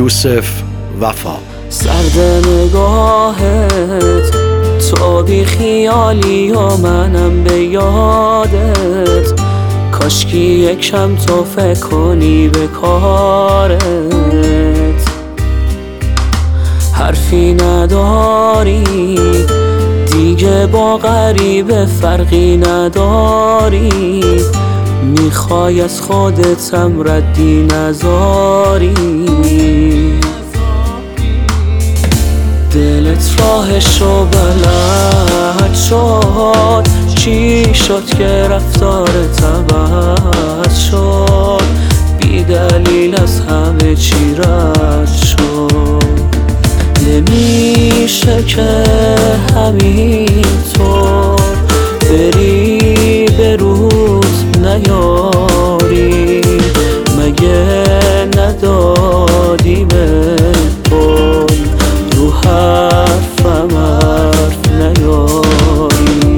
یوسف وفا. سرد نگاهت تو بی خیالی و منم به یادت، کاشکی یکم تو فکر کنی به کارت. حرفی نداری دیگه با غریبه فرقی نداری، میخوای از خودتم ردی نذاری. دلت راهشو بلد شد، چی شد که رفتارت عوض شد؟ بی دلیل از همه چی رد شد. نمیشه که همینطور بری به روت نیاری، مگه ندادی به قول رو حرفم حرف نیاری؟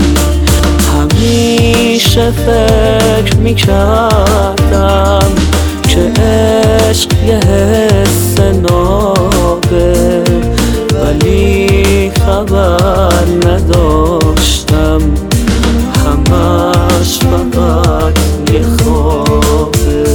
همیشه فکر میکردم که عشق یه حس نابه، ولی خبر نداشتم همش فقط یه خوابه.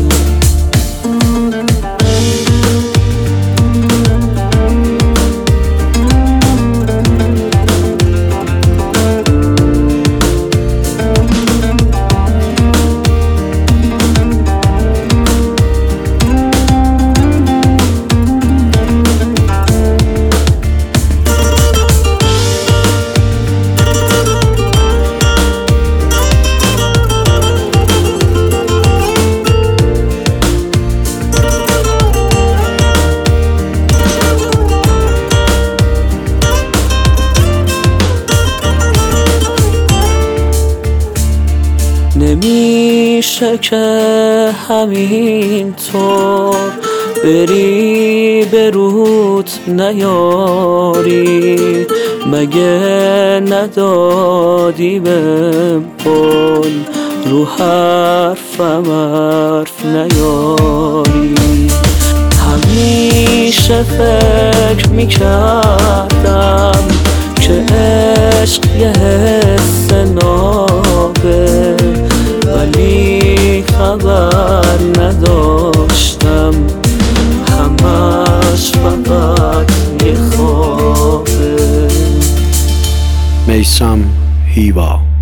نمیشه که همینطور بری به روت نیاری، مگه ندادی به قول رو حرفم حرف نیاری؟ همیشه فکر میکردم که عشق یه حس نابه، ولی خبر نداشتم همش فقط یه خوابه. میثم هیوا.